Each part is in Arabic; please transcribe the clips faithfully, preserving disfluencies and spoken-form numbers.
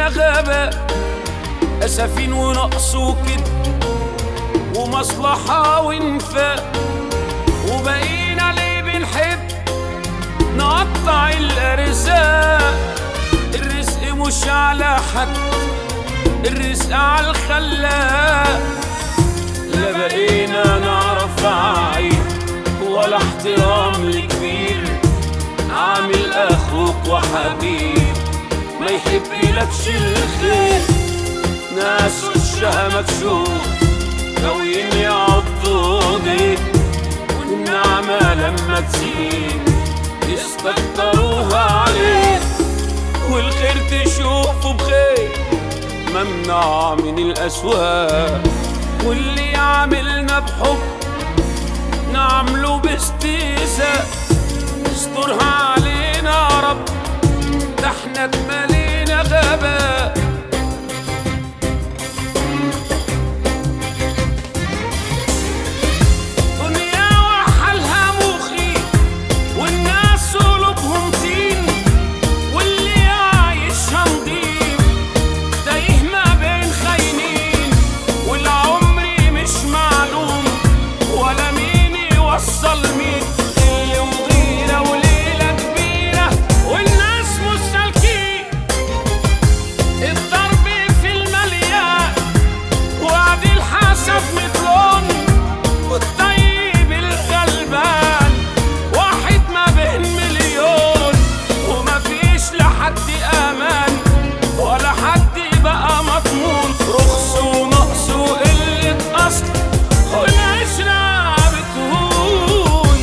مالينا غابة، أسفين ونقص وكده ومصلحة وانفاق، وبقينا ليه بنحب نقطع الأرزاق. الرزق مش على حد، الرزق على الخلاق. لا بقينا نعرف عيب ولا احترام لكبير، عامل أخوك وحبيب ما يحبلكش الخير. ناس وشها مكشوف ناويين يعضوا ديك، والنعمة لما تزيد يستكتروها عليك، والخير تشوفه بخير ممنوع من الأسواق. واللي يعملنا بحب نعمله باستهزاء. استرها علينا يا رب، ده احنا اتملينا غباء. دنيا وحالها مخيف والناس قلوبهم طين، واللي عايشها نضيف تايه ما بين خاينين. والعمر مش معلوم ولا مين يوصل مين، اللي وغيرة وليلة كبيرة والناس مستلكين. الضرب في المليان وعد الحسب مطلون، والطيب الغلبان واحد ما بين مليون. وما فيش لحد امان ولا حد بقى مضمون، رخص ونقص وقلة اصل والعشرة بتهون.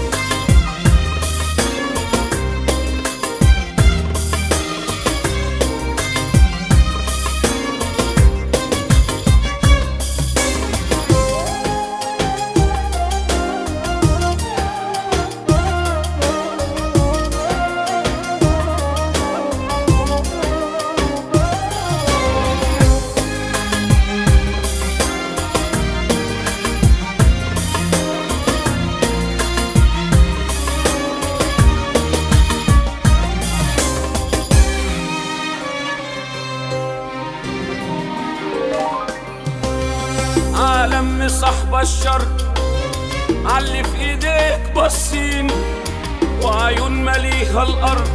عالم صاحب الشر عاللي في ايديك باصين، وعيون مليها الارض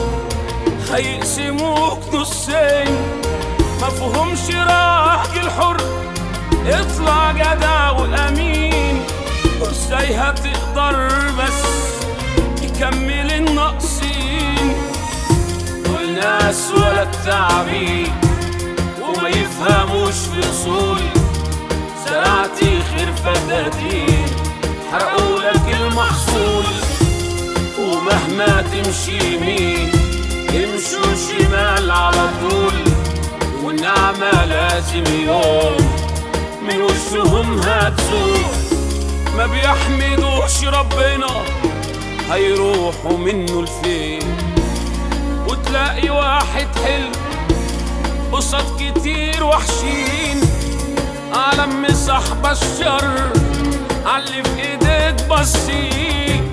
هيقسموك نصين. مفهومش راجل حر اطلع جدع وامين، وازاي هتقدر بس يكمل الناقصين. دول ناس ولا التعبيد وما يفهموش في اصول، زرعتي خير فدادين حرقوا لك المحصول. ومهما تمشي يمين يمشوا شمال على طول، والنعمة لازم يوم من وشهم هتزول. ما بيحمدوش ربنا هيروحوا منه لفين، وتلاقي واحد حلو قصاد كتير وحشين. عالم صاحب الشر عاللي في ايديك باصين،